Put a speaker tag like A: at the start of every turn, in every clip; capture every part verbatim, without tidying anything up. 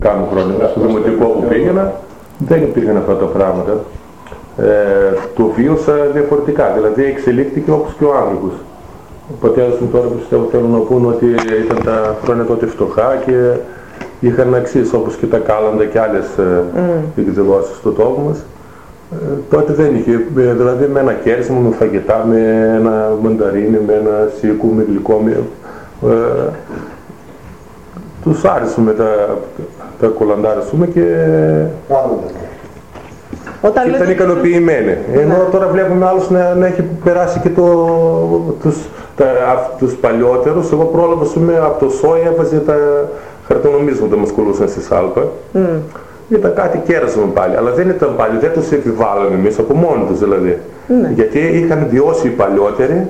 A: Κάνω χρόνια. Στο δημοτικό που πήγαινα δεν υπήρχαν αυτά τα πράγματα. Ε, το βίωσα διαφορετικά, δηλαδή εξελίχθηκε όπως και ο άνθρωπος. Ο πατέρας μου τώρα πιστεύω θέλουν να πούν ότι ήταν τα χρόνια τότε φτωχά και είχαν αξίες όπως και τα κάλαντα και άλλες mm. εκδηλώσεις στο τόπο μας. Ε, τότε δεν είχε, δηλαδή με ένα κέρσιμο, με φαγητά, με ένα μανταρίνι, με ένα σίκου, με γλυκό, με, ε, τους άρεσαν με τα, τα κολαντάρες και,
B: Όταν
A: και ήταν ικανοποιημένοι. Ενώ τώρα βλέπουμε άλλους να, να έχει περάσει και το, τους, τα, τους παλιότερους. Εγώ πρόλαβα από το σόι έβαζε τα χαρτονομίσματα μας κολούσαν στη σάλπα. Mm. Ήταν κάτι κέρασμα πάλι, αλλά δεν ήταν πάλι, δεν τους επιβάλλαμε εμείς, από μόνοι τους δηλαδή. Mm. Γιατί είχαν βιώσει οι παλιότεροι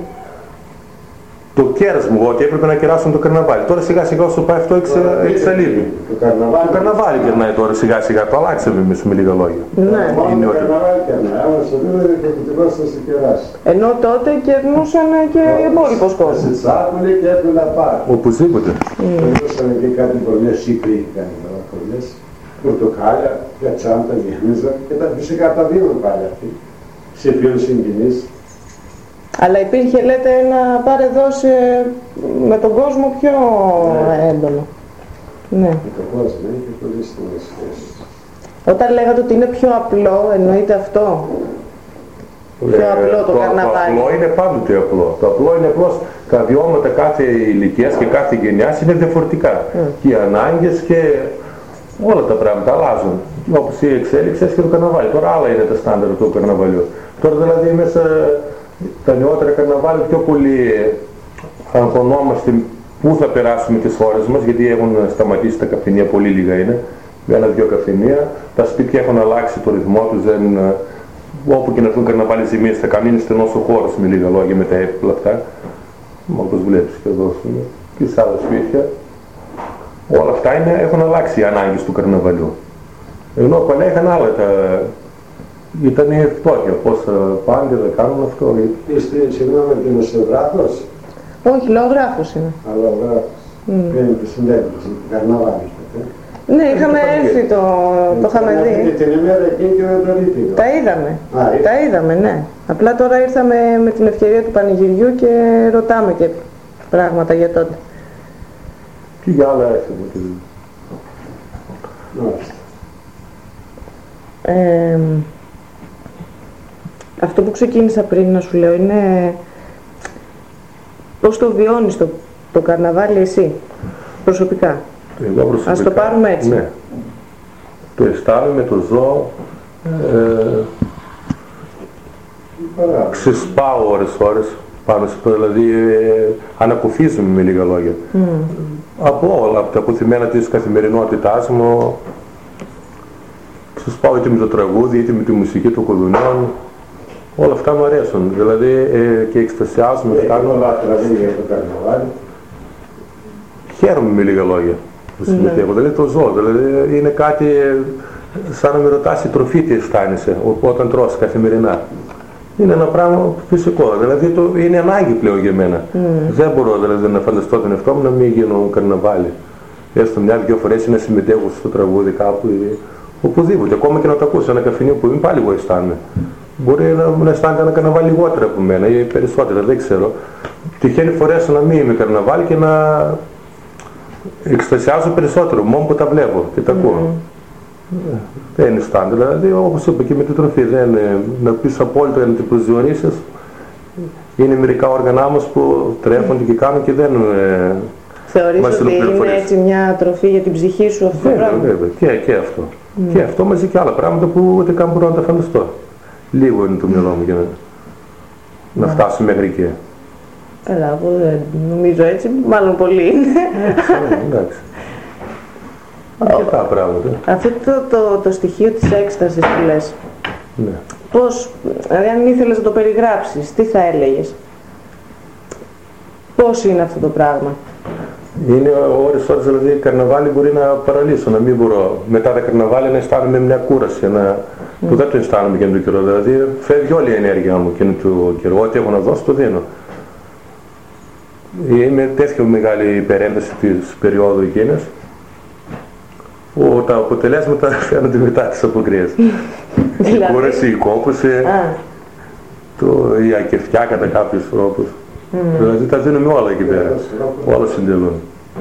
A: το κέρασμα, ότι έπρεπε να κεράσουν το καρναβάλι. Τώρα σιγά σιγά όσο πάει αυτό εξαλείβει.
C: Το καρναβάλι,
A: το καρναβάλι περνάει τώρα σιγά σιγά, το αλλάξαμε εμείς με λίγα λόγια.
B: Ναι.
C: Είναι το καρναβάλι περνάει, άμα σε δίνω και επιτυχώς θα σε κεράσει.
B: Ενώ τότε κερνούσαν και οι υπόλοιπος κόσμος.
C: Σε τσάκουλε και έπρεπε να πάρει.
A: Οπωσδήποτε.
C: Περνούσαν και κάτι πολλές Σύπροι είχαν πολλές. Πορτοκάλια, για τσάντα, γυχνίζαν και τα φυσικά τα δίνουν πάλι αυτοί. Σε φίλους συγγενείς.
B: Αλλά υπήρχε, λέτε, ένα πάρε δώσε με τον κόσμο πιο ναι. έντονο. Ναι.
C: Με τον κόσμο, είχε πολύ στιγμές σχέσεις.
B: Όταν λέγατε ότι είναι πιο απλό, εννοείται αυτό.
A: Ε,
B: πιο απλό το,
A: το
B: καρναβάλι.
A: Το απλό είναι πάντοτε απλό. Το απλό είναι απλώς τα βιώματα κάθε ηλικίας και κάθε γενιάς είναι διαφορετικά. Mm. Και οι ανάγκες και όλα τα πράγματα αλλάζουν. Όπως η εξέλιξη και το καρναβάλι. Τώρα άλλα είναι τα στάνταρ του καρναβαλιού. Τώρα δηλαδή μέσα τα νεότερα καρναβάλι πιο πολύ αγωνόμαστε πού θα περάσουμε τις ώρες μας, γιατί έχουν σταματήσει τα καφενεία, πολύ λίγα είναι, ένα-δυο καφενεία. Τα σπίτια έχουν αλλάξει το ρυθμό τους, δεν, όπου και να έρθουν καρναβάλι ζημίες θα κάνουν, είναι στενός ο χώρος με λίγα λόγια με τα έπιπλα αυτά, όπως βλέπεις και εδώ και σε άλλα σπίτια. Όλα αυτά είναι, έχουν αλλάξει οι ανάγκες του καρναβαλιού. Ενώ παλιά είχαν άλλα τα... Ήταν η φτώχεια, πώς πάνε δεν κάνουν αυτό.
C: Είστε συγγνώμη δημοσιογράφος?
B: Όχι, λαογράφος είναι.
C: Α, λαογράφος. Παίρνει τη συνέντευξη, την καρναβάλι.
B: Ναι, είχαμε έρθει, το, το είχαμε δει.
C: Και την ημέρα εκείνη και δεν το δείτε.
B: Τα είδαμε,
C: Α,
B: τα είδαμε, ναι. Απλά τώρα ήρθαμε με την ευκαιρία του πανηγυριού και ρωτάμε και πράγματα για τότε.
A: Και για άλλα έρθαμε και
B: ε, αυτό που ξεκίνησα πριν να σου λέω είναι πώς το βιώνεις το, το καρναβάλι εσύ, προσωπικά.
A: Εγώ προσωπικά.
B: Ας το πάρουμε έτσι.
A: Ναι. Το αισθάνομαι, το ζω, ε, ξεσπάω ώρες ώρες πάνω σε αυτό, δηλαδή ε, ανακουφίζομαι με λίγα λόγια. Mm. Από όλα, από τα αποθυμένα της καθημερινότητάς μου, ξεσπάω είτε με το τραγούδι, είτε με τη μουσική των κουδουνιών. Όλα αυτά μου αρέσουν, δηλαδή ε, και εκστασιάζομαι,
C: ε,
A: κάνω.
C: Δηλαδή για το καρναβάλι.
A: Χαίρομαι με λίγα λόγια που συμμετέχω, mm. δηλαδή το ζω, δηλαδή είναι κάτι σαν να με ρωτάς η τροφή τι αισθάνεσαι όταν τρως καθημερινά. Είναι ένα πράγμα φυσικό, δηλαδή το, είναι ανάγκη πλέον για μένα. Mm. Δεν μπορώ δηλαδή να φανταστώ τον εαυτό μου να μην γίνω καρναβάλι. Έστω μια-δυο φορές να συμμετέχω στο τραγούδι κάπου ή οπουδήποτε, ακόμα και να το ακούσω ένα καφενείο που είμαι πάλι εγώ αισθάνομαι. Μπορεί να, να αισθάνεται ένα καρναβάλι λιγότερα από μένα ή περισσότερα, δεν ξέρω. Τυχαίνει φορές να μην είμαι καρναβάλι και να εκστασιάζω περισσότερο, μόνο που τα βλέπω και τα ακούω. Mm. Δεν είναι στάντα, δηλαδή όπως είπα και με την τροφή, δεν, να πεις απόλυτα να την προσδιορίσεις. Είναι μερικά όργανα μας που τρέφονται και κάνουν και δεν ε,
B: θεωρείς ότι είναι έτσι μια τροφή για την ψυχή σου αυτό το πράγμα?
A: Βέβαια, και, και αυτό. Mm. Και αυτό μαζί και άλλα πράγματα που ούτε καν μπορώ να τα φανταστώ. Λίγο είναι το μυαλό μου για να, να mm. φτάσω μέχρι εκεί.
B: Καλά, εγώ δεν νομίζω έτσι, μάλλον πολύ είναι.
A: Εντάξει. Αρκετά πράγματα.
B: Αυτό το, το, το στοιχείο της έκστασης που λες,
A: ναι.
B: πώς, δηλαδή αν ήθελες να το περιγράψεις, τι θα έλεγες? Πώς είναι αυτό το πράγμα?
A: Είναι ώρες ώρες, δηλαδή καρναβάλι μπορεί να παραλύσω, να μην μπορώ. Μετά τα καρναβάλι να αισθάνομαι μια κούραση, ένα, mm. που δεν το αισθάνομαι και το καιρό. Δηλαδή φεύγει όλη η ενέργεια μου και το καιρό, ό,τι έχω να δώσω το δίνω. Είμαι τέτοια μεγάλη υπερένταση της περίοδου εκείνης που τα αποτελέσματα φαίνονται μετά τις αποκρίες. Η κούραση, η κόπωση, το, η ακεφτιά κατά κάποιους τρόπους. Mm. Δηλαδή τα δίνουμε όλα εκεί πέρα, όλα συντελούν.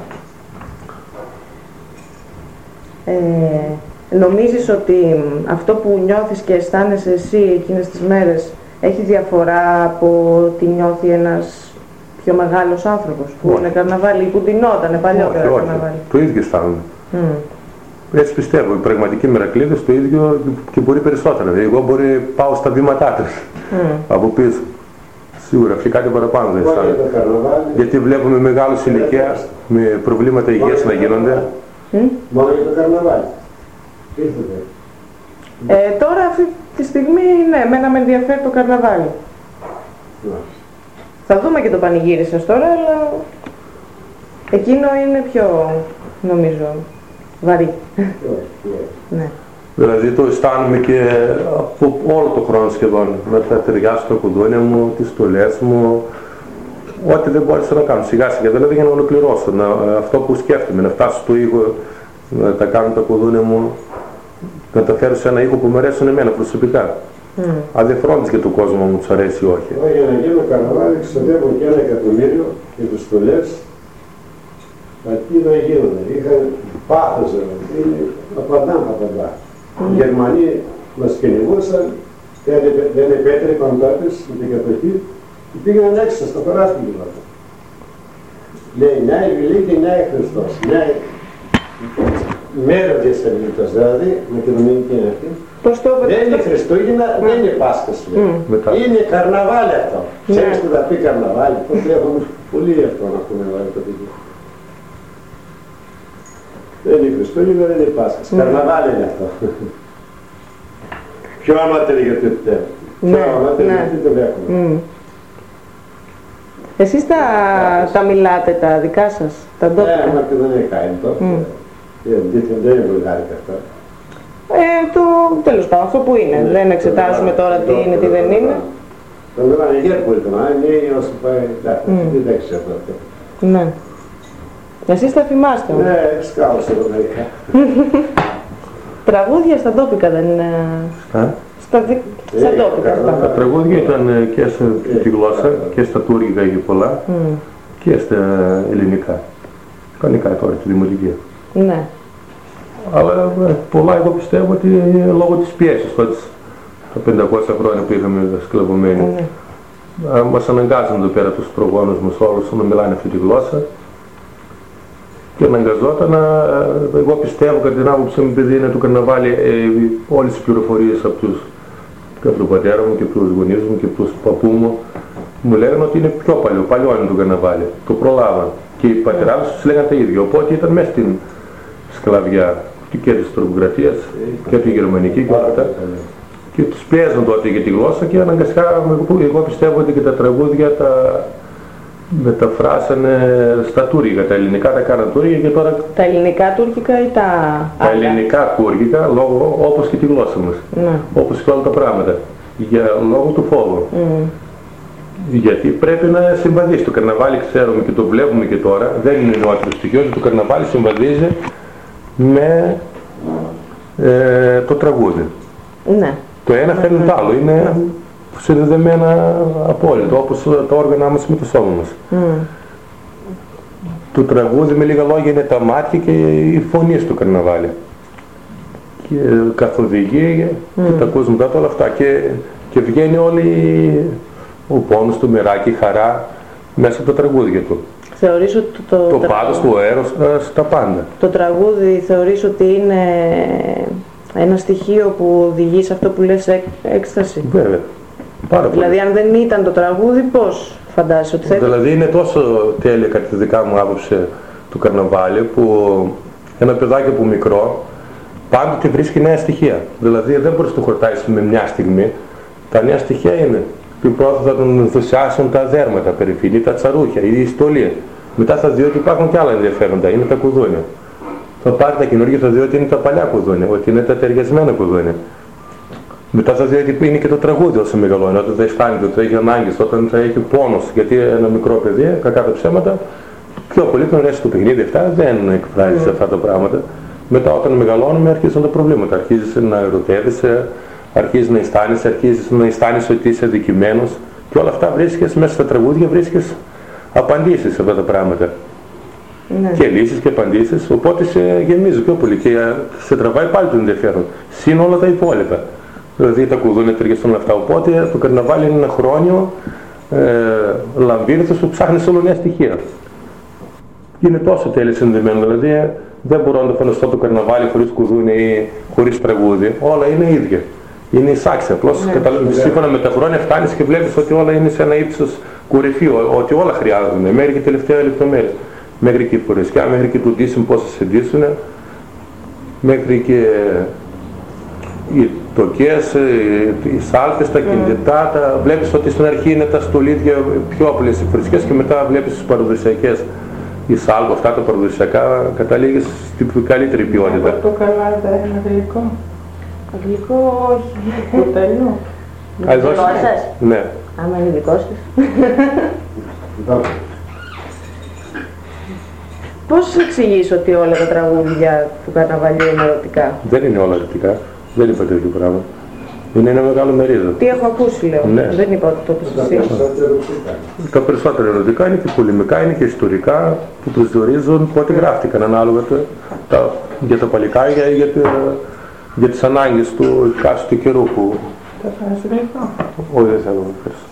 B: Ε, νομίζεις ότι αυτό που νιώθεις και αισθάνεσαι εσύ εκείνες τις μέρες έχει διαφορά από τι νιώθει ένας πιο μεγάλος άνθρωπος που είναι καρναβάλι ή που ντυνότανε παλιότερα
A: όχι, όχι.
B: καρναβάλι?
A: Το ίδιο αισθάνομαι. Mm. Έτσι πιστεύω, οι πραγματικοί μερακλείδες το ίδιο και μπορεί περισσότερα. Δηλαδή, εγώ μπορεί πάω στα βήματά τους, mm. από πίσω. Σίγουρα, αυτοί κάτι παραπάνω δεν αισθάνομαι. Γιατί βλέπουμε μεγάλους ηλικία με προβλήματα υγείας να γίνονται.
C: Mm? Μόνο για το καρναβάλι.
B: Ε, τώρα αυτή τη στιγμή, ναι, εμένα με ενδιαφέρει το καρναβάλι. Mm. Θα δούμε και το πανηγύρι σας τώρα, αλλά εκείνο είναι πιο, νομίζω, βαρύ. Ναι.
A: Δηλαδή το αισθάνομαι και από όλο το χρόνο σχεδόν, με τα ταιριά στο κουδούνια μου, τις στολές μου, ό,τι δεν μπόρεσα να κάνω σιγά σιγά, δηλαδή για να ολοκληρώσω, να, αυτό που σκέφτομαι, να φτάσω στο ήχο, να τα κάνω τα κουδούνια μου, να τα φέρω σε ένα ήχο που μου αρέσουν εμένα προσωπικά. Mm. Αδιαφρόντως για τον κόσμο μου τους αρέσει ή όχι.
C: Εγώ για να γίνω καρναβάλι ξοδεύω και ένα εκατομμύριο για τους στολές. Τι να γίνονται, είχαν πάθος, είναι απαντά, απαντά. Mm. Οι Γερμανοί μας κυνηγούσαν, δεν, δεν επέτρεπαν τότε με την κατοχή και πήγαιναν έξω στο παράθυρο. Λέει, νέα η Βιλίκη, νέα η Χριστός, νέα η μέρα της Ελληνικής, δηλαδή με την νομική είναι αυτή. Δεν είναι Χριστούγεννα, mm. δεν είναι Πάσχας, mm. είναι καρναβάλι αυτό. Mm. Ξέρεις τι θα πει καρναβάλι, πώς έχουμε πολύ αυτό να πούμε βάλει το παιδί. Δεν είναι Χριστούγεννα, δεν είναι Πάσχας. Mm. Καρναβάλι είναι αυτό. Πιο άματερη γιατί το τέλος. Πιο άματερη γιατί το έχουμε.
B: Mm. Εσείς τα, τα μιλάτε τα δικά σας, τα ντόπικα?
C: Ναι, μα και δεν είναι κάνει τότε. Δεν είναι βουλγάρικα αυτά.
B: Ε, το τέλος πάντων, αυτό που είναι. Ναι, δεν εξετάζουμε τώρα τι είναι, τι δεν είναι.
C: Το λέγανε γέρπο ήταν, αν είναι όσο πάει, δεν τα ξέρω αυτό.
B: Ναι. Εσείς τα θυμάστε?
C: Ναι, σκάλωσα εδώ μερικά.
B: Τραγούδια στα ντόπικα δεν είναι? Στα ντόπικα.
A: Τα τραγούδια ήταν και στη γλώσσα και στα τουρκικά είχε πολλά και στα ελληνικά. Κανονικά τώρα, στη δημοτική.
B: Ναι.
A: Αλλά πολλά εγώ πιστεύω ότι λόγω της πιέσης τότε, τα πεντακόσια χρόνια που είχαμε σκλαβωμένοι. Mm. Μας αναγκάζουν εδώ πέρα τους προγόνους μας όλους να μιλάνε αυτή τη γλώσσα και αναγκαζόταν να, εγώ πιστεύω κατά την άποψη μου, επειδή είναι το καρναβάλι, ε, όλες τις πληροφορίες από τους και από τον πατέρα μου και από τους γονείς μου και από τους παππού μου μου λέγανε ότι είναι πιο παλιό, παλιό είναι το καρναβάλι, το προλάβαν και οι πατεράδες τους λέγανε τα ίδια, οπότε ήταν μέσα στην σκλαβιά και της τρομοκρατίας και τη γερμανική και αυτά. Και τους πιέζαν τότε για τη γλώσσα και αναγκαστικά, εγώ πιστεύω ότι και τα τραγούδια τα μεταφράσανε στα τουρκικά, τα ελληνικά τα κάναν τουρκικά και τώρα...
B: Τα ελληνικά τουρκικά ή τα...
A: Τα ελληνικά τουρκικά, λόγω, όπως και τη γλώσσα μας, ναι. Όπως και όλα τα πράγματα, για λόγω του φόβου. Mm. Γιατί πρέπει να συμβαδίσει. Το καρναβάλι ξέρουμε και το βλέπουμε και τώρα, δεν είναι νεότερο στοιχείο, το καρναβάλι συμβαδίζει με ε, το τραγούδι.
B: Ναι.
A: Το ένα φέρνει το άλλο, είναι mm. συνδεδεμένα απόλυτα, όπως τα όργανα μας με το σώμα μας. Mm. Το τραγούδι με λίγα λόγια είναι τα μάτια και η φωνή στο καρναβάλι. Και καθοδηγεί mm. και τα ακούσματα όλα αυτά και, και βγαίνει όλη ο πόνος, το μεράκι, η χαρά μέσα από τα τραγούδια του.
B: Θεωρείς ότι το, το,
A: το πάθος, το έρος, στα πάντα.
B: Το τραγούδι θεωρείς ότι είναι ένα στοιχείο που οδηγεί σε αυτό που λες έκ, έκσταση?
A: Βέβαια. Πάρα πολύ.
B: Δηλαδή αν δεν ήταν το τραγούδι, πώς φαντάζεσαι ότι θα ήταν?
A: Δηλαδή είναι τόσο τέλεια κατά τη δικά μου άποψη του καρναβάλι που ένα παιδάκι από μικρό πάντοτε βρίσκει νέα στοιχεία. Δηλαδή δεν μπορείς να το χορτάσεις με μια στιγμή. Τα νέα στοιχεία είναι. Πρώτα θα τον ενθουσιάσουν τα δέρματα περιφύλλη, τα τσαρούχια, η στολή. Μετά θα δει ότι υπάρχουν και άλλα ενδιαφέροντα, είναι τα κουδούνια. Θα πάρει τα καινούργια, θα δει ότι είναι τα παλιά κουδούνια, ότι είναι τα ταιριασμένα κουδούνια. Μετά θα δει ότι είναι και το τραγούδι όσο μεγαλώνει, όταν θα αισθάνεται, ότι θα έχει ανάγκες, όταν θα έχει πόνος. Γιατί ένα μικρό παιδί, κακά τα ψέματα, πιο πολύ τον αρέσει το παιχνίδι, αυτά δεν εκφράζει mm. αυτά τα πράγματα. Μετά όταν μεγαλώνουμε αρχίζουν τα προβλήματα. Αρχίζεις να ερωτεύεσαι, αρχίζεις να αισθάνεσαι, αρχίζεις να αισθάνεσαι ότι είσαι αδικημένος. Και όλα αυτά βρίσκεις μέσα στα τραγούδια, βρίσκεις απαντήσεις σε αυτά τα πράγματα.
B: Ναι.
A: Και λύσεις και απαντήσεις, οπότε σε γεμίζει πιο πολύ και σε τραβάει πάλι το ενδιαφέρον. Συν όλα τα υπόλοιπα. Δηλαδή τα κουδούνια ταιριαστούν αυτά. Οπότε το καρναβάλι είναι ένα χρόνιο ε, λαμπύρινθος που ψάχνεις όλα νέα στοιχεία. Είναι τόσο τέλεια συνδεμένο, δηλαδή δεν μπορώ να το φανταστώ το καρναβάλι χωρίς κουδούνια ή χωρίς τραγούδι. Όλα είναι ίδια. Είναι εισάξια. Απλώς
B: Ναι.
A: κατα... σύμφωνα με τα χρόνια φτάνεις και βλέπεις ότι όλα είναι σε ένα ύψος κορυφή, ότι όλα χρειάζονται, μέχρι και τελευταία λεπτομέρεια. Μέχρι και η φορεσιά, μέχρι και το ντύσιμο πώς θα σε ντύσουνε, μέχρι και οι τοκές, οι σάλτες, τα κινητά, τα... βλέπεις ότι στην αρχή είναι τα στολίδια πιο απλές οι φορεσιές και μετά βλέπεις τις παραδοσιακές. Η σάλβα, αυτά τα παραδοσιακά, καταλήγεις στην καλύτερη ποιότητα.
D: Το καλά δεν είναι γλυκό.
B: Γλυκό όχι.
D: Κουταλιού.
A: Α, εδώ
B: Δικό σας.
A: Ναι.
B: Άμα είναι δικό σας. Πώς σας εξηγήσω ότι όλα τα τραγούδια του καρναβαλιού είναι ερωτικά?
A: Δεν είναι όλα ερωτικά. Δεν είπα τέτοιο πράγμα. Είναι ένα μεγάλο μερίδιο.
B: Τι έχω ακούσει, λέω.
A: Ναι.
B: Δεν είπα ότι το είπες εσύ.
A: Τα περισσότερα ερωτικά είναι και πολεμικά, είναι και ιστορικά που προσδιορίζουν πότε γράφτηκαν ανάλογα τα, τα, για τα παλικάρια ή για, τα, για τις ανάγκες του εκάστοτε καιρού που...
D: Τα φασιλικό.
A: Όχι, δεν θέλω να ευχαριστώ.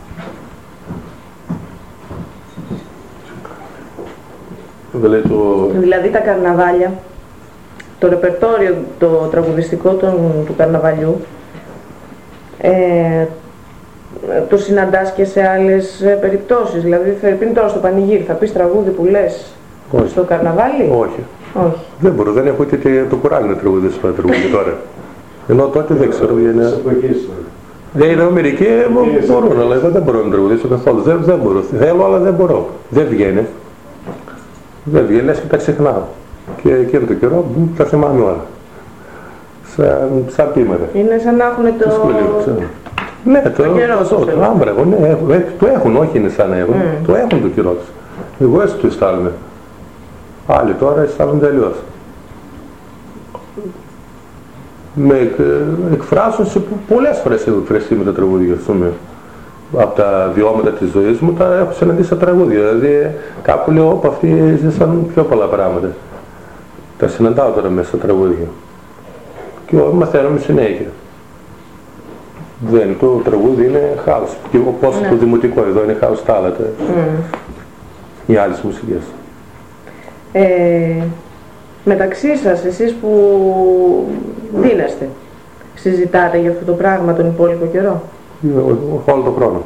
A: Δηλαδή, το...
B: δηλαδή τα καρναβάλια, το ρεπερτόριο το τραγουδιστικό των, του καρναβαλιού ε, το συναντάς και σε άλλες ε, περιπτώσεις. Δηλαδή θα πει τώρα στο πανηγύρι, θα πεις τραγούδι που λες
A: Όχι.
B: στο καρναβάλι?
A: Όχι.
B: Όχι.
A: Δεν μπορώ, δεν έχω ούτε το κουράγιο να τραγουδήσω τα τραγούδια τώρα. Ενώ τότε δεν ξέρω, είναι... Δεν είναι μερικοί μπορούν, αλλά εγώ δεν μπορώ να τραγουδήσω καθόλου. Δεν, δεν μπορώ. Θέλω, αλλά δεν μπορώ. Δεν βγαίνει. Δεν βγαίνει, λες και τα ξεχνάω. Και εκείνο το καιρό τα θυμάμαι όλα. Σαν, σαν πείματα.
B: Είναι σαν να έχουν το...
A: το ναι, το,
B: το καιρό
A: το, το, το άμπραγο, ναι, το έχουν, όχι είναι σαν να έχουν. Mm. Το έχουν το καιρό τους. Εγώ έτσι το αισθάνομαι. Άλλοι τώρα αισθάνονται αλλιώς. Με εκφράσουν σε πολλές φορές έχω εκφραστεί με τα τραγούδια, ας πούμε. Από τα βιώματα της ζωής μου τα έχω συναντήσει στα τραγούδια. Δηλαδή κάπου λέω, όπα αυτοί ζήσαν πιο πολλά πράγματα. Τα συναντάω τώρα μέσα στα τραγούδια. Και μαθαίνουμε συνέχεια. Δεν, το τραγούδι είναι χάος. Και όπως ναι. Το δημοτικό εδώ είναι χάος τα άλλα. Mm. Οι άλλες μουσικές.
B: Ε, μεταξύ σας, εσείς που δίνεστε, συζητάτε για αυτό το πράγμα τον υπόλοιπο καιρό?
A: Όλο το χρόνο.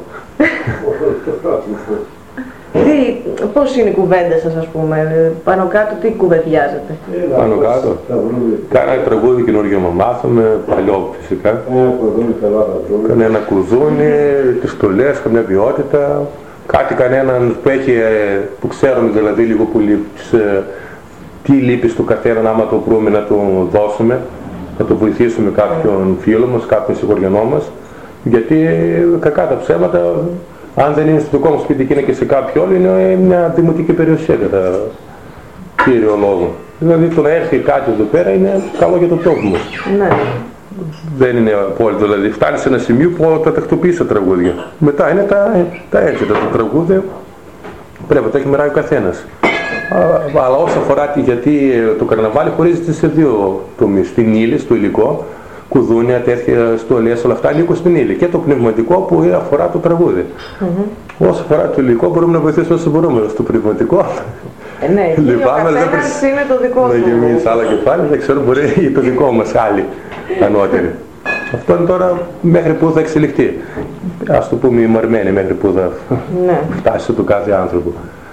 B: Τι, πώς είναι η κουβέντα σας, ας πούμε, πάνω κάτω τι κουβεντιάζετε?
A: Πάνω κάτω. Κάνα τραγούδι καινούργιο να μάθαμε, παλιό φυσικά. Κανένα κουδούνι, τις στολές, καμιά ποιότητα. Κάτι κανέναν που έχει, που ξέρουμε δηλαδή λίγο πολύ τι λείπει στο καθέναν, άμα το βρούμε να το δώσουμε, να το βοηθήσουμε κάποιον φίλο μας, κάποιον συγχωριανό μας. Γιατί κακά τα ψέματα, αν δεν είναι στο δικό μου σπίτι και είναι και σε κάποιο άλλο, είναι μια δημοτική περιουσία κατά κύριο λόγο. Δηλαδή το να έρθει κάτι εδώ πέρα είναι καλό για το τόπο μας.
B: Ναι.
A: Δεν είναι απόλυτο, δηλαδή φτάνει σε ένα σημείο που τα τακτοποιείς τα τραγούδια. Μετά είναι τα, τα έτσι, τα τραγούδια πρέπει να τα έχει μεράει ο καθένας. Αλλά όσο αφορά τη, γιατί το καρναβάλι χωρίζεται σε δύο τομείς, στην ύλη, στο υλικό, κουδούνια, τέτοια στολές, όλα αυτά ανήκουν στην ύλη. Και το πνευματικό που αφορά το τραγούδι. Mm-hmm. Όσο αφορά το υλικό μπορούμε να βοηθήσουμε όσο μπορούμε. Στο πνευματικό.
B: Ε, ναι,
A: λυπάμαι,
B: ο καθένας είναι το δικό του.
A: Να γεμίσει άλλα κεφάλαια, δεν ξέρω, μπορεί το δικό μας άλλοι ανώτεροι. Αυτό είναι τώρα μέχρι που θα εξελιχθεί. Ας το πούμε ημαρμένη μέχρι που θα ναι. φτάσει το κάθε άνθρωπο.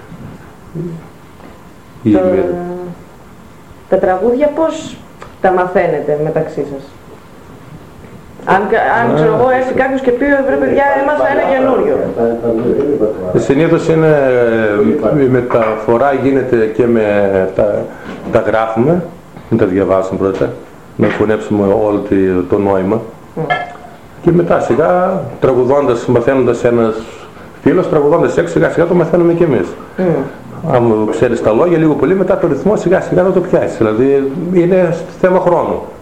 B: Το... Τα τραγούδια πώς τα μαθαίνετε μεταξύ σας? Αν, αν ξέρω εγώ έρθει κάποιος και πει βρε παιδιά έμαθα ένα καινούριο.
A: Συνήθως είναι, η μεταφορά γίνεται και με τα, τα γράφουμε, να τα διαβάσουμε πρώτα, να φωνέψουμε όλο το νόημα. Mm. Και μετά σιγά τραγουδώντας, μαθαίνοντας ένας φίλος, τραγουδώντας έξω σιγά σιγά το μαθαίνουμε κι εμείς. Mm. Αν ξέρεις τα λόγια, λίγο πολύ μετά το ρυθμό σιγά σιγά να το πιάσεις. Δηλαδή είναι θέμα χρόνου.